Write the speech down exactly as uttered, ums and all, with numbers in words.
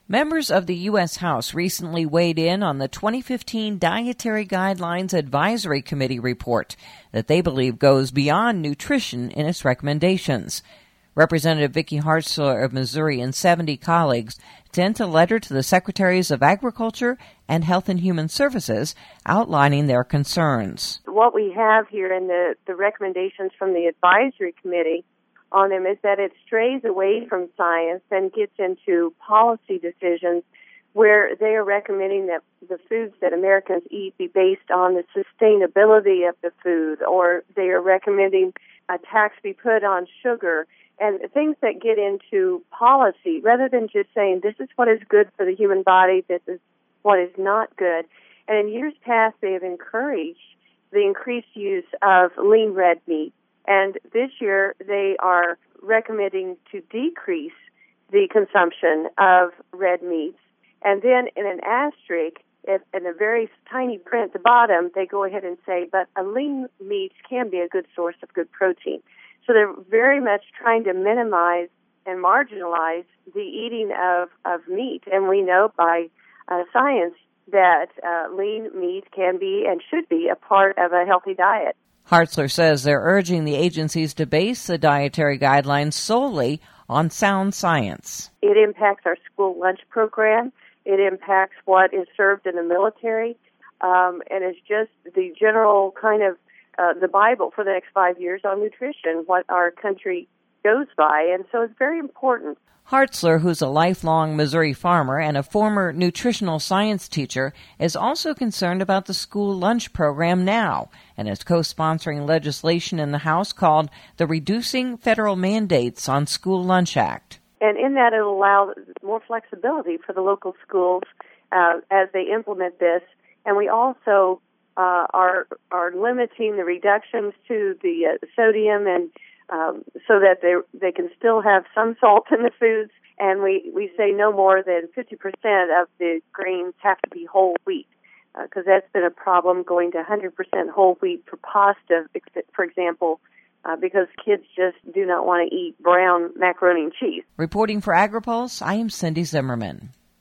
Members of the U S House recently weighed in on the twenty fifteen Dietary Guidelines Advisory Committee report that they believe goes beyond nutrition in its recommendations. Representative Vicky Hartzler of Missouri and seventy colleagues sent a letter to the Secretaries of Agriculture and Health and Human Services outlining their concerns. What we have here in the, the recommendations from the advisory committee on them is that it strays away from science and gets into policy decisions where they are recommending that the foods that Americans eat be based on the sustainability of the food, or they are recommending a tax be put on sugar and things that get into policy rather than just saying this is what is good for the human body, this is what is not good. And in years past, they have encouraged the increased use of lean red meat. And this year, they are recommending to decrease the consumption of red meats. And then in an asterisk, if, in a very tiny print at the bottom, they go ahead and say, but a lean meat can be a good source of good protein. So they're very much trying to minimize and marginalize the eating of, of meat. And we know by uh, science that uh, lean meat can be and should be a part of a healthy diet. Hartzler says they're urging the agencies to base the dietary guidelines solely on sound science. It impacts our school lunch program. It impacts what is served in the military. Um, and it's just the general kind of uh, the Bible for the next five years on nutrition, what our country goes by. And so it's very important. Hartzler, who's a lifelong Missouri farmer and a former nutritional science teacher, is also concerned about the school lunch program now and is co-sponsoring legislation in the House called the Reducing Federal Mandates on School Lunch Act. And in that, it will allow more flexibility for the local schools uh, as they implement this. And we also uh, are are limiting the reductions to the uh, sodium and Um, so that they they can still have some salt in the foods, and we, we say no more than fifty percent of the grains have to be whole wheat, because uh, that's been a problem going to one hundred percent whole wheat for pasta, for example, uh, because kids just do not want to eat brown macaroni and cheese. Reporting for AgriPulse, I am Cindy Zimmerman.